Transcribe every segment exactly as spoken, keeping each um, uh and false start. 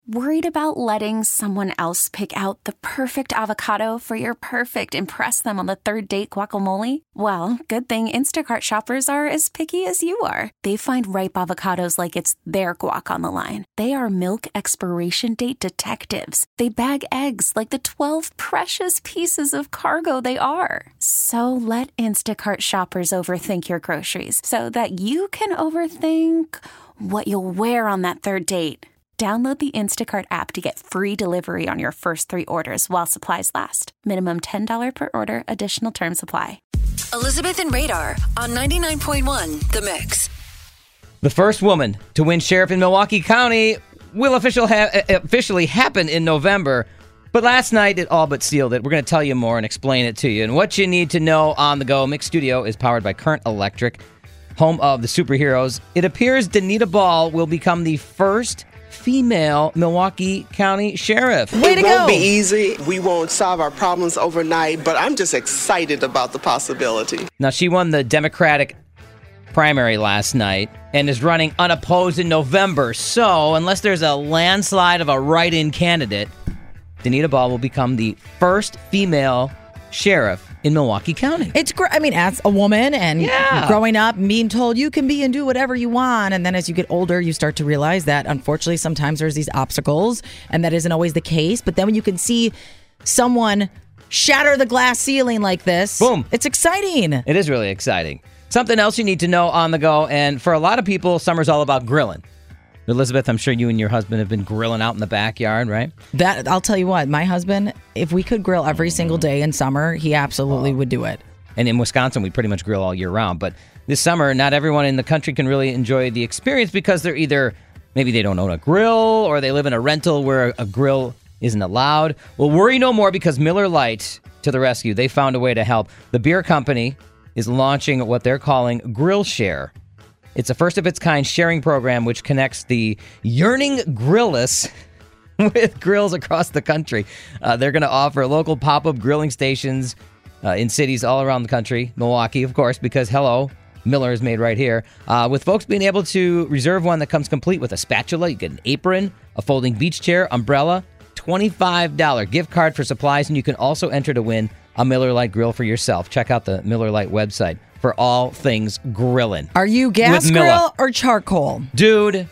Worried about letting someone else pick out the perfect avocado for your perfect impress them on the third date guacamole? Well, good thing Instacart shoppers are as picky as you are. They find ripe avocados like it's their guac on the line. They are milk expiration date detectives. They bag eggs like the twelve precious pieces of cargo they are. So let Instacart shoppers overthink your groceries so that you can overthink what you'll wear on that third date. Download the Instacart app to get free delivery on your first three orders while supplies last. Minimum ten dollars per order. Additional terms apply. Elizabeth and Radar on ninety-nine point one The Mix. The first woman to win sheriff in Milwaukee County will official ha- officially happen in November. But last night, it all but sealed it. We're going to tell you more and explain it to you. And what you need to know on the go. Mix Studio is powered by Current Electric, home of the superheroes. It appears Danita Ball will become the first female Milwaukee County Sheriff. Way to go. It won't be easy. We won't solve our problems overnight, but I'm just excited about the possibility. Now, she won the Democratic primary last night and is running unopposed in November. So, unless there's a landslide of a write-in candidate, Danita Ball will become the first female sheriff in Milwaukee County. It's great. I mean, as a woman and yeah. growing up and being told you can be and do whatever you want. And then as you get older, you start to realize that, unfortunately, sometimes there's these obstacles and that isn't always the case. But then when you can see someone shatter the glass ceiling like this, boom, it's exciting. It is really exciting. Something else you need to know on the go. And for a lot of people, summer's all about grilling. Elizabeth, I'm sure you and your husband have been grilling out in the backyard, right? That I'll tell you what, my husband, if we could grill every single day in summer, he absolutely would do it. And in Wisconsin, we pretty much grill all year round. But this summer, not everyone in the country can really enjoy the experience because they're either, maybe they don't own a grill or they live in a rental where a grill isn't allowed. Well, worry no more because Miller Lite to the rescue. They found a way to help. The beer company is launching what they're calling Grill Share. It's a first-of-its-kind sharing program which connects the yearning grillless with grills across the country. Uh, they're going to offer local pop-up grilling stations uh, in cities all around the country. Milwaukee, of course, because, hello, Miller is made right here. Uh, with folks being able to reserve one that comes complete with a spatula, you get an apron, a folding beach chair, umbrella, twenty-five dollars gift card for supplies, and you can also enter to win a Miller Lite grill for yourself. Check out the Miller Lite website for all things grilling. Are you gas grill or charcoal? Dude,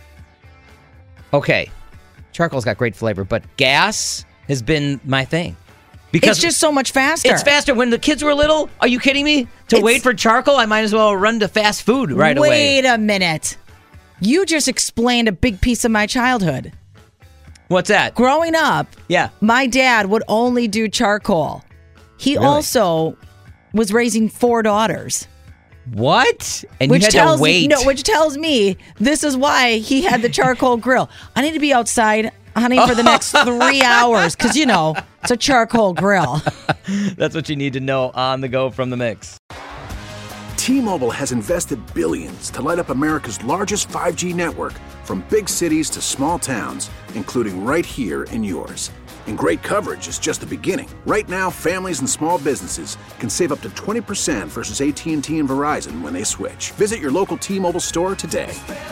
okay, charcoal's got great flavor, but gas has been my thing. Because it's just so much faster. It's faster. When the kids were little, are you kidding me? To It's, wait for charcoal, I might as well run to fast food right wait away. Wait a minute. You just explained a big piece of my childhood. What's that? Growing up, yeah, my dad would only do charcoal. He really? also was raising four daughters. What? And which you had tells to wait. No, which tells me this is why he had the charcoal grill. I need to be outside, honey, for the next three hours because, you know, it's a charcoal grill. That's what you need to know on the go from the Mix. T-Mobile has invested billions to light up America's largest five G network, from big cities to small towns, including right here in yours. And great coverage is just the beginning. Right now, families and small businesses can save up to twenty percent versus A T and T and Verizon when they switch. Visit your local T-Mobile store today.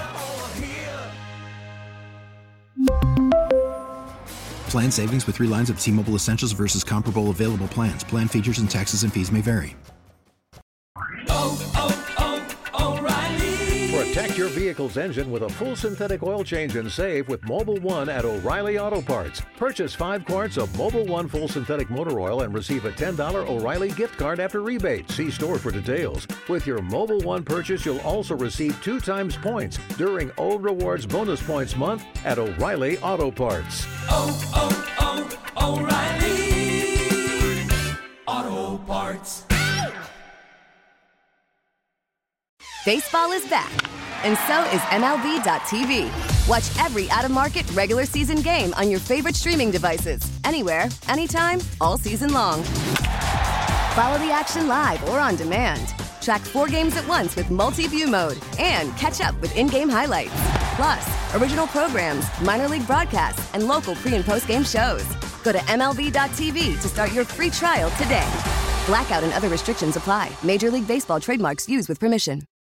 Plan savings with three lines of T-Mobile Essentials versus comparable available plans. Plan features and taxes and fees may vary. Protect your vehicle's engine with a full synthetic oil change and save with Mobil one at O'Reilly Auto Parts. Purchase five quarts of Mobil one full synthetic motor oil and receive a ten dollars O'Reilly gift card after rebate. See store for details. With your Mobil one purchase, you'll also receive two times points during O Rewards Bonus Points Month at O'Reilly Auto Parts. Oh, oh, oh, O'Reilly Auto Parts. Baseball is back, and so is M L B dot T V. Watch every out-of-market regular season game on your favorite streaming devices, anywhere, anytime, all season long. Follow the action live or on demand. Track four games at once with multi-view mode and catch up with in-game highlights. Plus, original programs, minor league broadcasts, and local pre- and post-game shows. Go to M L B dot T V to start your free trial today. Blackout and other restrictions apply. Major League Baseball trademarks used with permission.